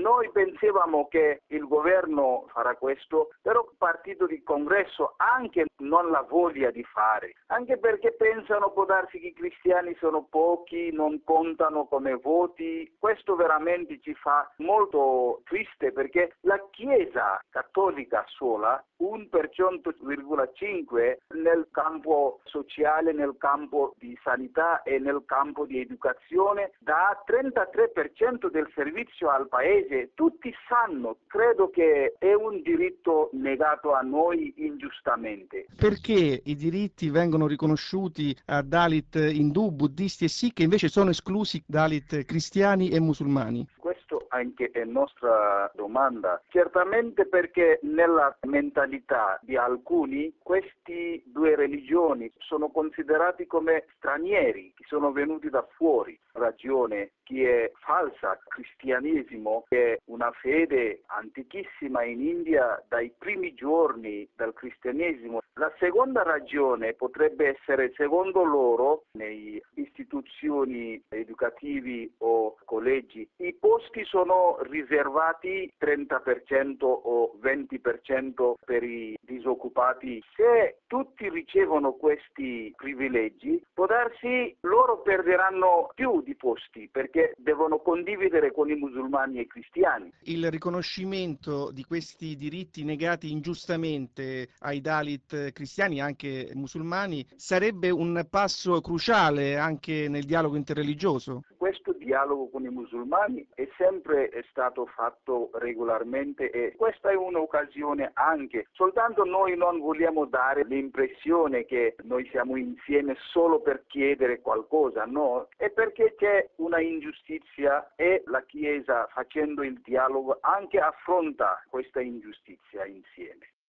Noi pensavamo che il governo farà questo, però il partito di congresso anche non la voglia di fare, anche perché pensano può darsi che i cristiani sono pochi, non contano come voti. Questo veramente ci fa molto triste perché la Chiesa cattolica sola, 1,5% nel campo sociale, nel campo di sanità e nel campo di educazione, dà 33% del servizio al paese. Tutti sanno, credo che è un diritto negato a noi ingiustamente. Perché i diritti vengono riconosciuti a Dalit indù, buddisti e Sikh, che invece sono esclusi Dalit cristiani e musulmani? Questo anche è nostra domanda. Certamente perché nella mentalità di alcuni questi due religioni sono considerati come stranieri, che sono venuti da fuori. Ragione che è falsa. Il cristianesimo è una fede antichissima in India dai primi giorni del cristianesimo. La seconda ragione potrebbe essere, secondo loro, nelle istituzioni educativi o collegi, i posti sono riservati 30% o 20% per i disoccupati. Se tutti ricevono questi privilegi, può darsi loro perderanno più di posti perché devono condividere con i musulmani e i cristiani. Il riconoscimento di questi diritti negati ingiustamente ai Dalit cristiani e anche musulmani sarebbe un passo cruciale anche nel dialogo interreligioso? Questo dialogo con i musulmani è sempre stato fatto regolarmente e questa è un'occasione anche. Soltanto noi non vogliamo dare l'impressione che noi siamo insieme solo per chiedere qualcosa, no? È perché c'è una ingiustizia e la Chiesa facendo il dialogo anche affronta questa ingiustizia insieme.